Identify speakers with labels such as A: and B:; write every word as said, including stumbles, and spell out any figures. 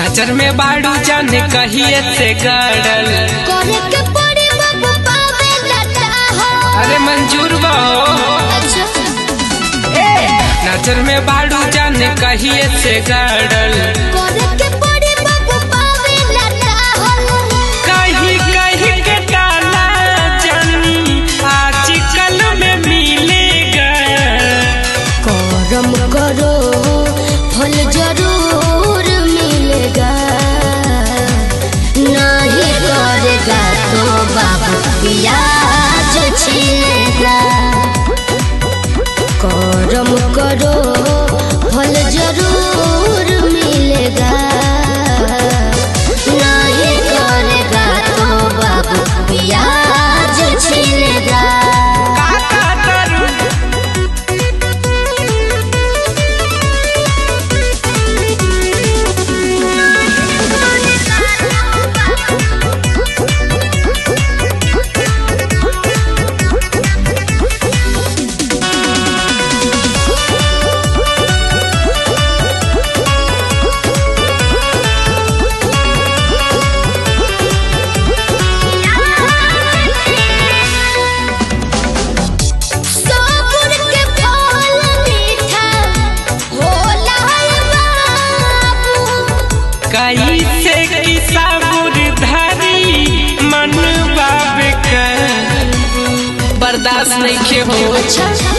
A: नजर में बाड़ू जाने कहिए से गड़ल
B: करे के पड़ी बाबू पावे लटा हो।
A: अरे मंजूर बा
B: अच्छा
A: नजर में बाड़ू जाने कहिए से गड़ल
B: करे के पड़ी बाबू पावे लटा हो।
A: कहीं कहीं के डाला जानी आजकल में मिलेगा
B: करम करो फल जरूर मिलेगा, नहीं करेगा तो बाबू प्याज छिलेगा। करम करो फल जरूर मिलेगा, नहीं करेगा तो बाबू प्याज छिलेगा।
A: कैसे की साबुर धरी मन बाबे कर बर्दाश्त नहीं के हो।
B: अच्छा